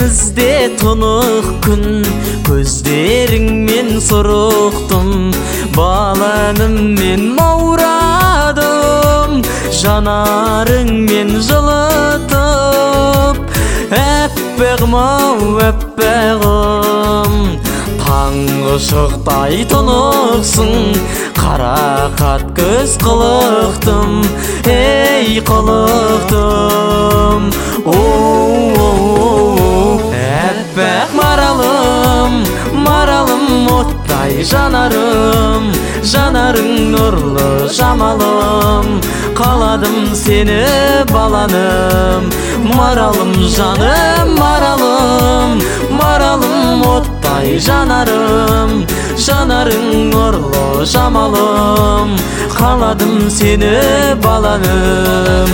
Денизде тунук күн, көздеріңмен сұруқтым, балаңыммен маурадым, жанарыңмен жылытып, әппәғым-ау, әппәғым. Таңғы шықтай тұнықсың, қарақат көз қылықтым, ей қылықтым. Әппәқ маралым, маралым оттай жанарым, жанарың нұрлы жамалым, қаладым сені баланым. Маралым жаным, маралым, маралым оттай жанарым, жанарың нұрлы жамалым, қаладым сені баланым.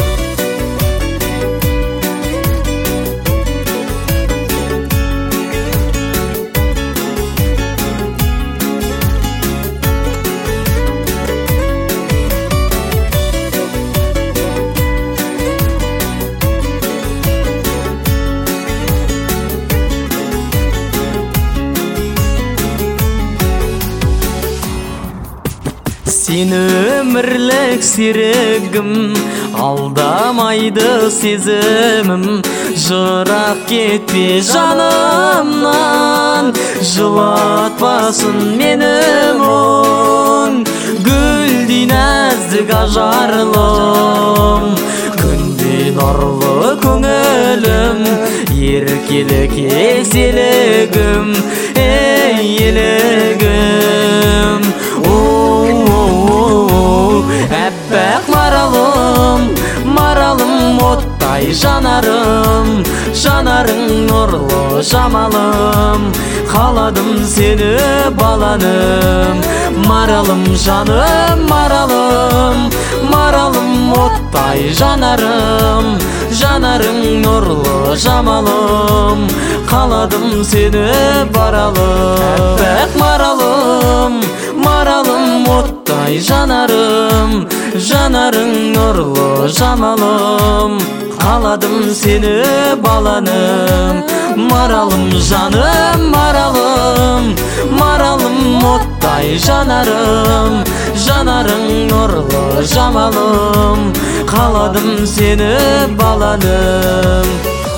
Сен өмірлік серігім, алдамайды сезімім, жырақ кетпе жанымнан, жылатпасын мені мұң. Гүлдей нәзік ажарлым, күндей нұрлы көңілім, еркелік еселігім, ей елігім. Әппәқ маралым, маралым оттай жанарым, жанарың нұрлы жамалым, қаладым сені баланым. Маралым жаным, маралым, маралым оттай жанарым, жанарың нұрлы жамалым, қаладым сені баралым. Әппәқ маралым, маралым оттай жанарым, жанарың нұрлы жамалым, қаладым сені баланым. Маралым жаным, маралым, маралым оттай жанарым, жанарың нұрлы жамалым, қаладым сені баланым.